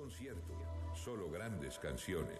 concierto, solo grandes canciones.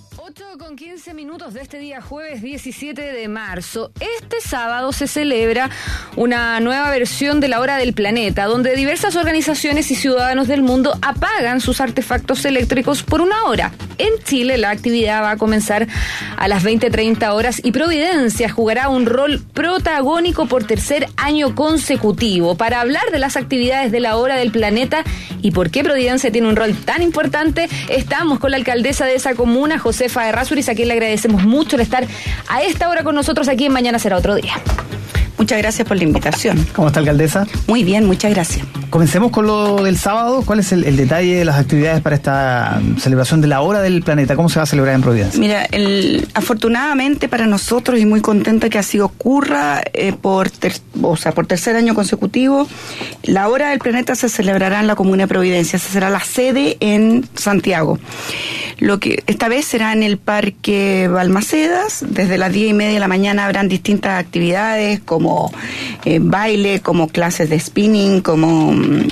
8:15 de este día jueves 17 de marzo. Este sábado se celebra una nueva versión de la Hora del Planeta, donde diversas organizaciones y ciudadanos del mundo apagan sus artefactos eléctricos por una hora. En Chile la actividad va a comenzar a las 20:30 horas y Providencia jugará un rol protagónico por tercer año consecutivo. Para hablar de las actividades de la Hora del Planeta y por qué Providencia tiene un rol tan importante, estamos con la alcaldesa de esa comuna, Josefa Errázuriz, a quien le agradecemos mucho el estar a esta hora con nosotros aquí en Mañana Será Otro Día. Muchas gracias por la invitación. ¿Cómo está, alcaldesa? Muy bien, muchas gracias. Comencemos con lo del sábado. ¿Cuál es el detalle de las actividades para esta celebración de la Hora del Planeta? ¿Cómo se va a celebrar en Providencia? Mira, afortunadamente para nosotros, y muy contenta que así ocurra, por tercer año consecutivo, la Hora del Planeta se celebrará en la comuna de Providencia. Esa será la sede en Santiago. Esta vez será en el Parque Balmacedas. Desde las 10:30 de la mañana habrán distintas actividades como baile, como clases de spinning, como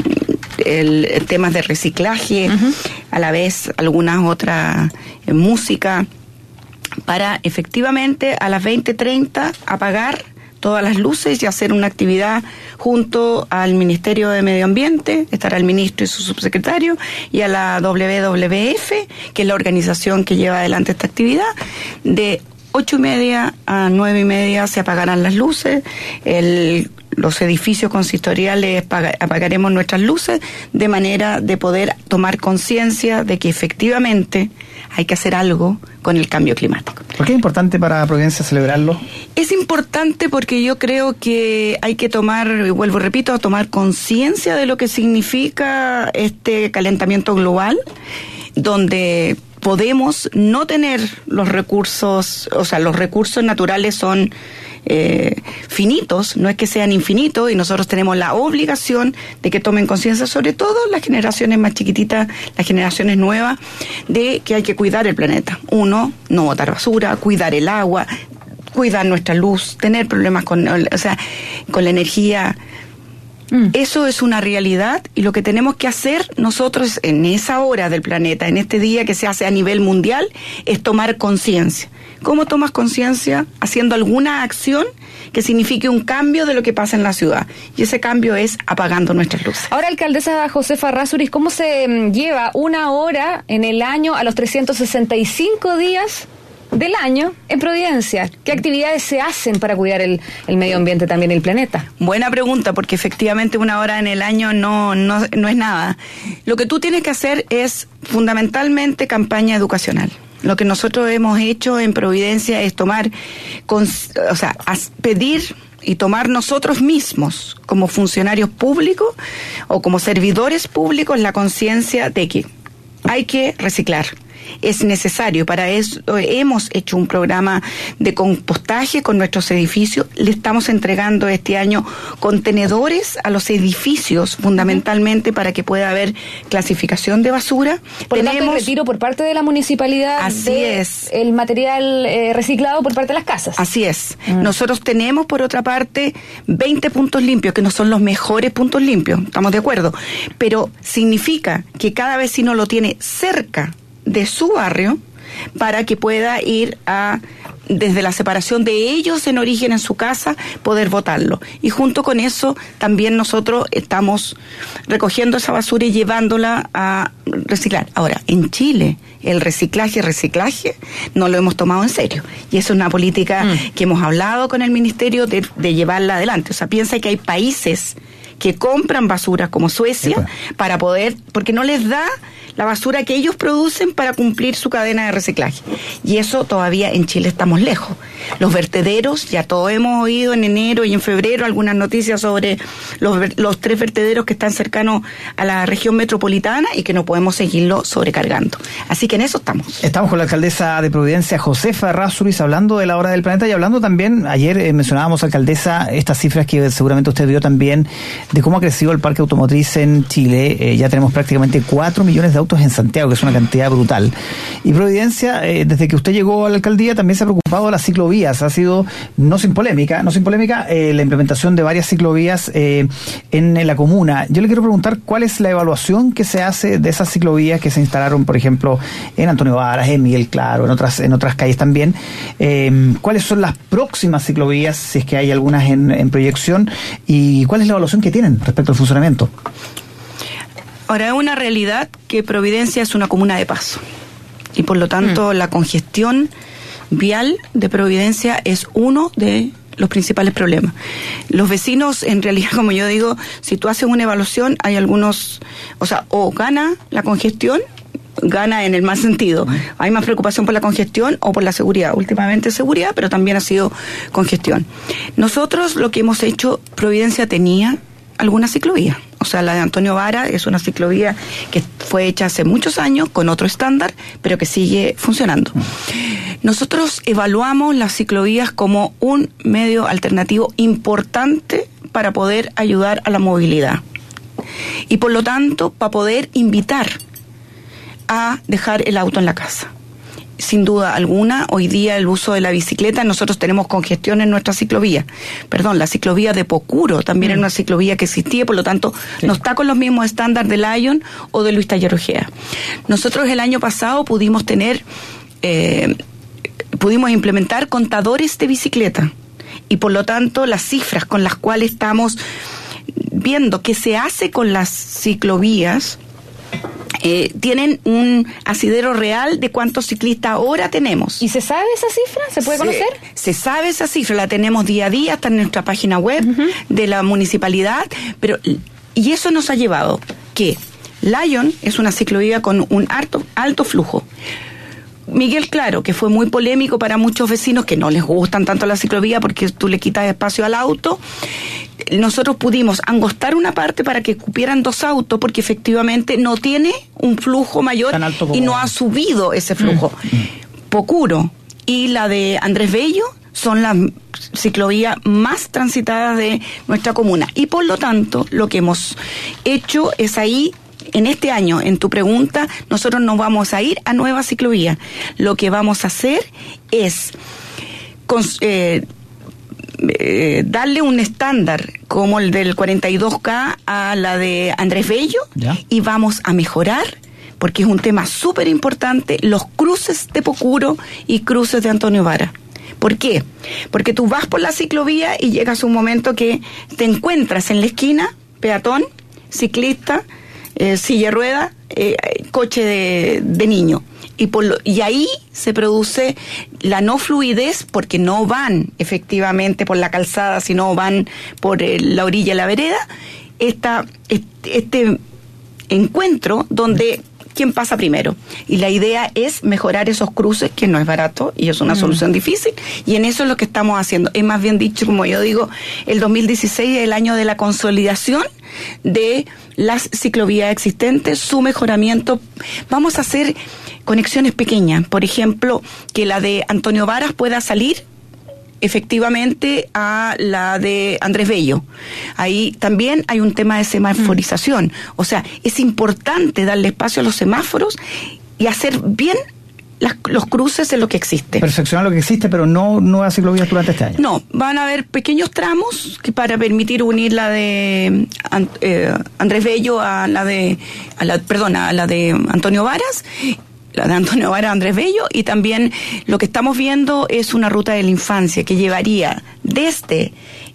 temas de reciclaje, a la vez algunas otras música, para efectivamente a las 20:30 apagar todas las luces y hacer una actividad junto al Ministerio de Medio Ambiente, estará el ministro y su subsecretario, y a la WWF, que es la organización que lleva adelante esta actividad. De 8:30 a 9:30 se apagarán las luces, los edificios consistoriales apagaremos nuestras luces, de manera de poder tomar conciencia de que efectivamente hay que hacer algo con el cambio climático. ¿Por qué es importante para Providencia celebrarlo? Es importante porque yo creo que hay que tomar conciencia de lo que significa este calentamiento global, donde podemos no tener los recursos, los recursos naturales son finitos, no es que sean infinitos, y nosotros tenemos la obligación de que tomen conciencia, sobre todo las generaciones más chiquititas, las generaciones nuevas, de que hay que cuidar el planeta. Uno, no botar basura, cuidar el agua, cuidar nuestra luz, tener problemas con la energía. Eso es una realidad, y lo que tenemos que hacer nosotros en esa Hora del Planeta, en este día que se hace a nivel mundial, es tomar conciencia. ¿Cómo tomas conciencia? Haciendo alguna acción que signifique un cambio de lo que pasa en la ciudad. Y ese cambio es apagando nuestras luces. Ahora, alcaldesa Josefa Errázuriz, ¿cómo se lleva una hora en el año a los 365 días del año en Providencia? ¿Qué actividades se hacen para cuidar el medio ambiente, también el planeta? Buena pregunta, porque efectivamente una hora en el año no es nada. Lo que tú tienes que hacer es fundamentalmente campaña educacional. Lo que nosotros hemos hecho en Providencia es pedir y tomar nosotros mismos como funcionarios públicos o como servidores públicos la conciencia de que hay que reciclar. Es necesario. Para eso hemos hecho un programa de compostaje con nuestros edificios. Le estamos entregando este año contenedores a los edificios, fundamentalmente para que pueda haber clasificación de basura. Por lo tanto, el retiro por parte de la municipalidad. Así es. El material reciclado por parte de las casas. Así es. Nosotros tenemos, por otra parte, 20 puntos limpios, que no son los mejores puntos limpios, estamos de acuerdo, pero significa que cada vecino lo tiene cerca de su barrio para que pueda ir desde la separación de ellos en origen en su casa, poder botarlo. Y junto con eso también nosotros estamos recogiendo esa basura y llevándola a reciclar. Ahora, en Chile el reciclaje no lo hemos tomado en serio, y eso es una política que hemos hablado con el ministerio de llevarla adelante. O sea, piensa que hay países que compran basura como Suecia para poder, porque no les da la basura que ellos producen para cumplir su cadena de reciclaje. Y eso todavía en Chile estamos lejos. Los vertederos, ya todos hemos oído en enero y en febrero algunas noticias sobre los 3 vertederos que están cercanos a la región metropolitana y que no podemos seguirlo sobrecargando. Así que en eso estamos. Estamos con la alcaldesa de Providencia, Josefa Errázuriz, hablando de la Hora del Planeta y hablando también, ayer mencionábamos, alcaldesa, estas cifras que seguramente usted vio también, de cómo ha crecido el parque automotriz en Chile. Ya tenemos prácticamente 4 millones de autos autos en Santiago, que es una cantidad brutal. Y Providencia, desde que usted llegó a la alcaldía, también se ha preocupado de las ciclovías. Ha sido, no sin polémica, la implementación de varias ciclovías en la comuna. Yo le quiero preguntar cuál es la evaluación que se hace de esas ciclovías que se instalaron, por ejemplo, en Antonio Varas, en Miguel Claro, en otras calles también. ¿Cuáles son las próximas ciclovías, si es que hay algunas en proyección, y cuál es la evaluación que tienen respecto al funcionamiento? Ahora, es una realidad que Providencia es una comuna de paso y por lo tanto la congestión vial de Providencia es uno de los principales problemas. Los vecinos, en realidad, como yo digo, si tú haces una evaluación, hay algunos, o gana la congestión, gana en el mal sentido. Hay más preocupación por la congestión o por la seguridad. Últimamente seguridad, pero también ha sido congestión. Nosotros lo que hemos hecho, Providencia tenía alguna ciclovía. O sea, la de Antonio Vara es una ciclovía que fue hecha hace muchos años con otro estándar, pero que sigue funcionando. Nosotros evaluamos las ciclovías como un medio alternativo importante para poder ayudar a la movilidad. Y por lo tanto, para poder invitar a dejar el auto en la casa. Sin duda alguna, hoy día el uso de la bicicleta, nosotros tenemos congestión en nuestra ciclovía. La ciclovía de Pocuro también era una ciclovía que existía, por lo tanto, no está con los mismos estándares de Lyon o de Luis Taller Ojea. Nosotros el año pasado pudimos implementar contadores de bicicleta y por lo tanto las cifras con las cuales estamos viendo qué se hace con las ciclovías tienen un asidero real de cuántos ciclistas ahora tenemos. ¿Y se sabe esa cifra? ¿Se puede conocer? Se sabe esa cifra, la tenemos día a día, está en nuestra página web de la municipalidad, y eso nos ha llevado que Lyon es una ciclovía con un alto flujo. Miguel Claro, que fue muy polémico para muchos vecinos que no les gustan tanto la ciclovía porque tú le quitas espacio al auto. Nosotros pudimos angostar una parte para que cupieran 2 autos porque efectivamente no tiene un flujo mayor y no ha subido ese flujo. Pocuro y la de Andrés Bello son las ciclovías más transitadas de nuestra comuna y por lo tanto lo que hemos hecho es ahí. En este año, en tu pregunta, nosotros no vamos a ir a nueva ciclovía. Lo que vamos a hacer es darle un estándar como el del 42K a la de Andrés Bello. ¿Ya? Y vamos a mejorar, porque es un tema súper importante, los cruces de Pocuro y cruces de Antonio Vara. ¿Por qué? Porque tú vas por la ciclovía y llegas a un momento que te encuentras en la esquina, peatón, ciclista, silla de rueda, coche de niño. Y ahí se produce la no fluidez porque no van efectivamente por la calzada, sino van por la orilla de la vereda. Este encuentro donde quién pasa primero. Y la idea es mejorar esos cruces, que no es barato y es una solución difícil. Y en eso es lo que estamos haciendo. Es más bien dicho, como yo digo, el 2016 es el año de la consolidación de las ciclovías existentes, su mejoramiento. Vamos a hacer conexiones pequeñas. Por ejemplo, que la de Antonio Varas pueda salir efectivamente a la de Andrés Bello. Ahí también hay un tema de semaforización. O sea, es importante darle espacio a los semáforos y hacer bien los cruces de lo que existe. Perfeccionar lo que existe, pero no nuevas ciclovías durante este año. No, van a haber pequeños tramos que para permitir unir la de Andrés Bello a la de Antonio Varas. La de Antonio Vara, Andrés Bello, y también lo que estamos viendo es una ruta de la infancia que llevaría desde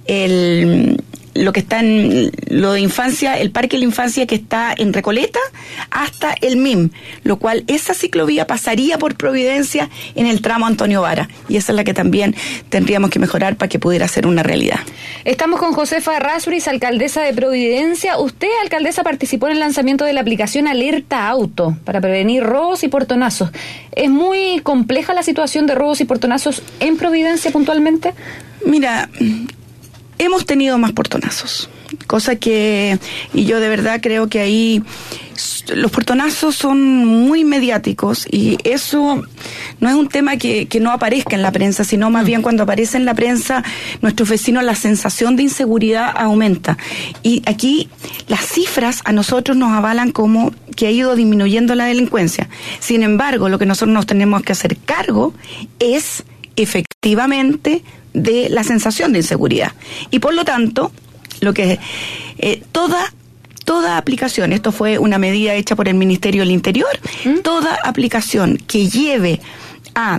lo que está en lo de infancia, el Parque de la Infancia que está en Recoleta, hasta el MIM, lo cual esa ciclovía pasaría por Providencia en el tramo Antonio Vara, y esa es la que también tendríamos que mejorar para que pudiera ser una realidad. Estamos con Josefa Errázuriz, alcaldesa de Providencia. Usted, alcaldesa, participó en el lanzamiento de la aplicación Alerta Auto para prevenir robos y portonazos. ¿Es muy compleja la situación de robos y portonazos en Providencia puntualmente? Mira, hemos tenido más portonazos, y yo de verdad creo que ahí los portonazos son muy mediáticos y eso no es un tema que no aparezca en la prensa, sino más bien cuando aparece en la prensa, nuestros vecinos, la sensación de inseguridad aumenta. Y aquí las cifras a nosotros nos avalan como que ha ido disminuyendo la delincuencia. Sin embargo, lo que nosotros nos tenemos que hacer cargo es efectivamente de la sensación de inseguridad. Y por lo tanto, lo que toda aplicación, esto fue una medida hecha por el Ministerio del Interior, toda aplicación que lleve a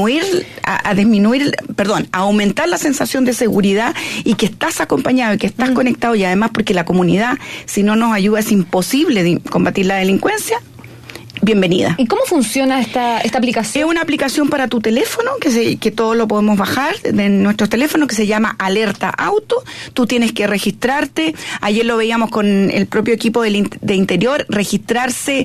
aumentar la sensación de seguridad y que estás acompañado y que estás conectado, y además porque la comunidad, si no nos ayuda, es imposible combatir la delincuencia, bienvenida. ¿Y cómo funciona esta aplicación? Es una aplicación para tu teléfono, que todos lo podemos bajar de nuestros teléfonos, que se llama Alerta Auto. Tú tienes que registrarte. Ayer lo veíamos con el propio equipo de Interior. Registrarse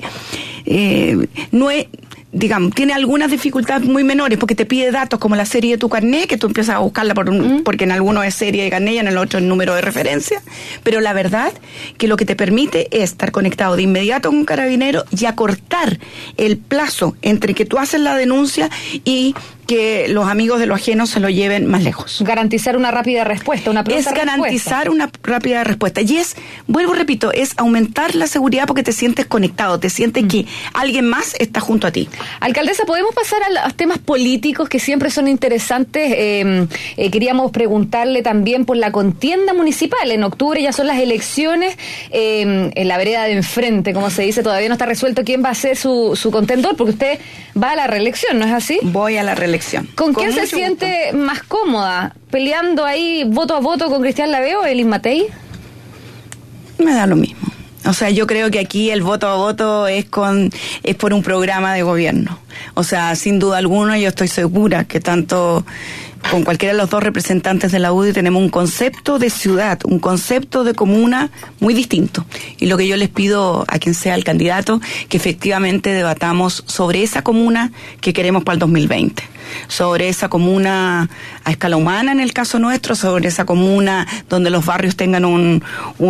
tiene algunas dificultades muy menores, porque te pide datos como la serie de tu carnet, que tú empiezas a buscarla porque en algunos es serie de carnet y en el otro es número de referencia, pero la verdad que lo que te permite es estar conectado de inmediato con un carabinero y acortar el plazo entre que tú haces la denuncia y que los amigos de lo ajeno se lo lleven más lejos. Garantizar una rápida respuesta, una pronta respuesta. Es garantizar una rápida respuesta. Y repito, es aumentar la seguridad porque te sientes conectado, te sientes que alguien más está junto a ti. Alcaldesa, ¿podemos pasar a los temas políticos que siempre son interesantes? Queríamos preguntarle también por la contienda municipal. En octubre ya son las elecciones. En la vereda de enfrente, como se dice, todavía no está resuelto quién va a ser su contendor, porque usted va a la reelección, ¿no es así? Voy a la reelección. ¿Con quién se siente más cómoda? ¿Peleando ahí voto a voto con Cristian Laveo o Evelyn Matei? Me da lo mismo. O sea, yo creo que aquí el voto a voto es por un programa de gobierno. O sea, sin duda alguna, yo estoy segura que tanto con cualquiera de los dos representantes de la UDI tenemos un concepto de ciudad, un concepto de comuna muy distinto. Y lo que yo les pido a quien sea el candidato, que efectivamente debatamos sobre esa comuna que queremos para el 2020. Sobre esa comuna a escala humana en el caso nuestro, sobre esa comuna donde los barrios tengan un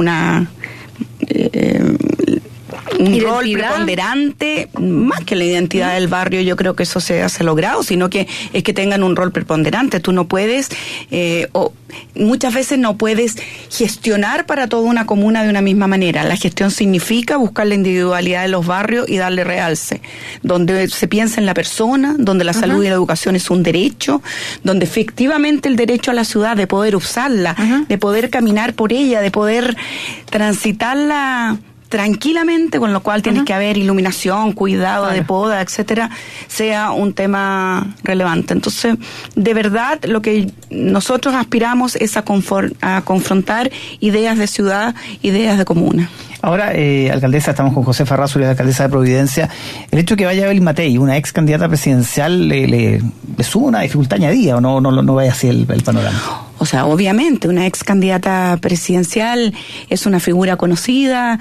rol preponderante, más que la identidad del barrio. Yo creo que eso se ha logrado, sino que es que tengan un rol preponderante. Tú no puedes, muchas veces no puedes gestionar para toda una comuna de una misma manera. La gestión significa buscar la individualidad de los barrios y darle realce, donde se piensa en la persona, donde la salud y la educación es un derecho, donde efectivamente el derecho a la ciudad de poder usarla, de poder caminar por ella, de poder transitarla tranquilamente, con lo cual tienes que haber iluminación, cuidado de poda, etcétera, sea un tema relevante. Entonces, de verdad, lo que nosotros aspiramos es a confrontar ideas de ciudad, ideas de comuna. Ahora, alcaldesa, estamos con Josefa Errázuriz, la alcaldesa de Providencia. El hecho de que vaya Evelyn Matei, una ex candidata presidencial, le sube una dificultad añadida, o no vaya así el panorama. O sea, obviamente, una ex candidata presidencial es una figura conocida,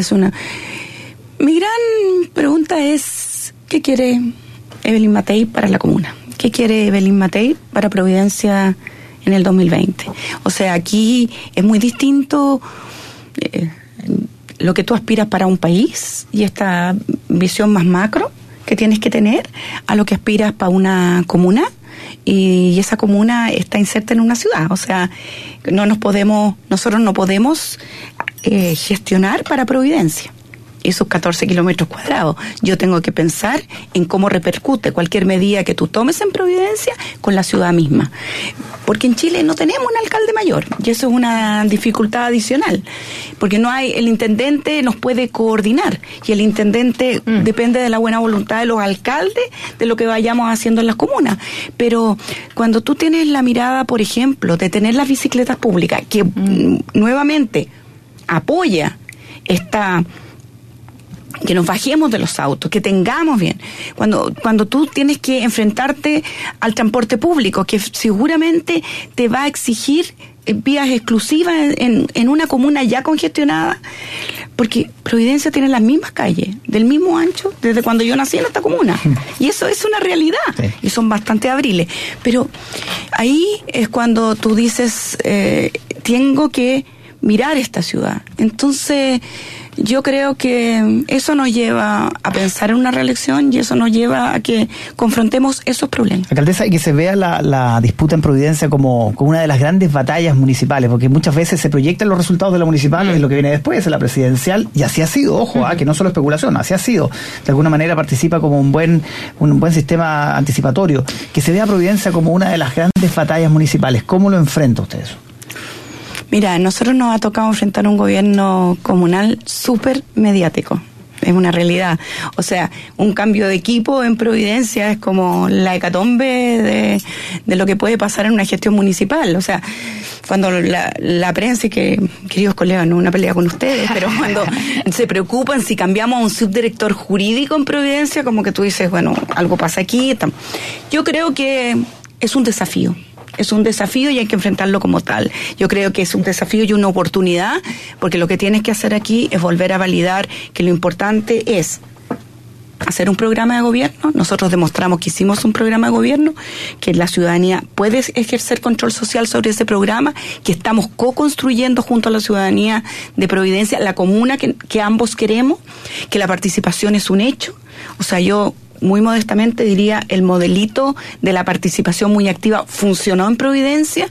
Mi gran pregunta es, ¿qué quiere Evelyn Matei para la comuna? ¿Qué quiere Evelyn Matei para Providencia en el 2020? O sea, aquí es muy distinto lo que tú aspiras para un país y esta visión más macro que tienes que tener a lo que aspiras para una comuna. Y esa comuna está inserta en una ciudad, o sea, nosotros no podemos gestionar para Providencia esos 14 kilómetros cuadrados. Yo tengo que pensar en cómo repercute cualquier medida que tú tomes en Providencia con la ciudad misma. Porque en Chile no tenemos un alcalde mayor, y eso es una dificultad adicional. Porque el intendente nos puede coordinar, y el intendente depende de la buena voluntad de los alcaldes, de lo que vayamos haciendo en las comunas. Pero cuando tú tienes la mirada, por ejemplo, de tener las bicicletas públicas, que nuevamente apoya que nos bajemos de los autos, que tengamos bien. Cuando tú tienes que enfrentarte al transporte público, que seguramente te va a exigir vías exclusivas en una comuna ya congestionada, porque Providencia tiene las mismas calles, del mismo ancho, desde cuando yo nací en esta comuna. Y eso es una realidad, y son bastante abriles. Pero ahí es cuando tú dices, tengo que mirar esta ciudad. Entonces, Yo creo que eso nos lleva a pensar en una reelección y eso nos lleva a que confrontemos esos problemas. Alcaldesa, y que se vea la disputa en Providencia como una de las grandes batallas municipales, porque muchas veces se proyectan los resultados de la municipal en lo que viene después, en la presidencial, y así ha sido, ojo, que no solo especulación, así ha sido. De alguna manera participa como un buen sistema anticipatorio. Que se vea Providencia como una de las grandes batallas municipales. ¿Cómo lo enfrenta usted eso? Mira, nosotros nos ha tocado enfrentar un gobierno comunal súper mediático. Es una realidad. O sea, un cambio de equipo en Providencia es como la hecatombe de lo que puede pasar en una gestión municipal. O sea, cuando la prensa, y que, queridos colegas, no es una pelea con ustedes, pero cuando se preocupan si cambiamos a un subdirector jurídico en Providencia, como que tú dices, bueno, algo pasa aquí. Yo creo que es un desafío. Es un desafío y hay que enfrentarlo como tal. Yo creo que es un desafío y una oportunidad, porque lo que tienes que hacer aquí es volver a validar que lo importante es hacer un programa de gobierno. Nosotros demostramos que hicimos un programa de gobierno, que la ciudadanía puede ejercer control social sobre ese programa, que estamos co-construyendo junto a la ciudadanía de Providencia la comuna que ambos queremos, que la participación es un hecho. O sea, yo muy modestamente diría, el modelito de la participación muy activa funcionó en Providencia,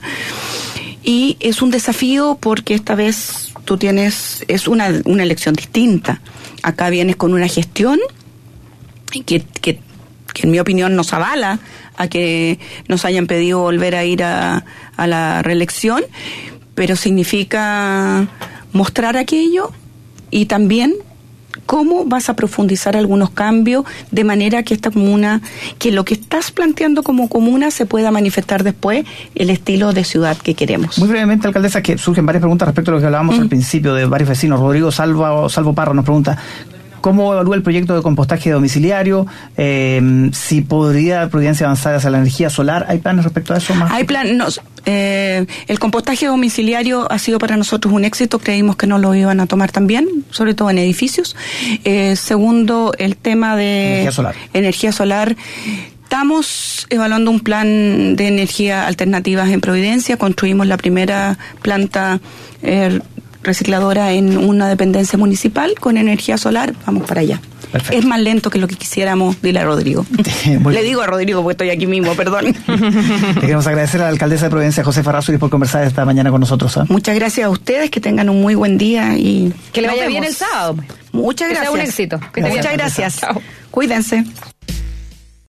y es un desafío porque esta vez es una elección distinta. Acá vienes con una gestión que en mi opinión nos avala a que nos hayan pedido volver a ir a la reelección, pero significa mostrar aquello y también cómo vas a profundizar algunos cambios de manera que esta comuna, que lo que estás planteando como comuna se pueda manifestar después el estilo de ciudad que queremos. Muy brevemente, alcaldesa, que surgen varias preguntas respecto a lo que hablábamos al principio de varios vecinos. Rodrigo Salvo Parra nos pregunta: ¿cómo evalúa el proyecto de compostaje domiciliario? Si podría Providencia avanzar hacia la energía solar. ¿Hay planes respecto a eso más? Hay planes. El compostaje domiciliario ha sido para nosotros un éxito. Creímos que no lo iban a tomar tan bien, sobre todo en edificios. Segundo, el tema de energía solar. Estamos evaluando un plan de energía alternativas en Providencia. Construimos la primera planta recicladora en una dependencia municipal con energía solar. Vamos para allá. Perfecto. Es más lento que lo que quisiéramos, dile a Rodrigo. Le digo a Rodrigo porque estoy aquí mismo, perdón. Le queremos agradecer a la alcaldesa de Providencia, Josefa Errázuriz, por conversar esta mañana con nosotros. Muchas gracias a ustedes, que tengan un muy buen día y que le vaya bien el sábado. Muchas gracias. Que sea un éxito. Muchas gracias. Chao. Cuídense.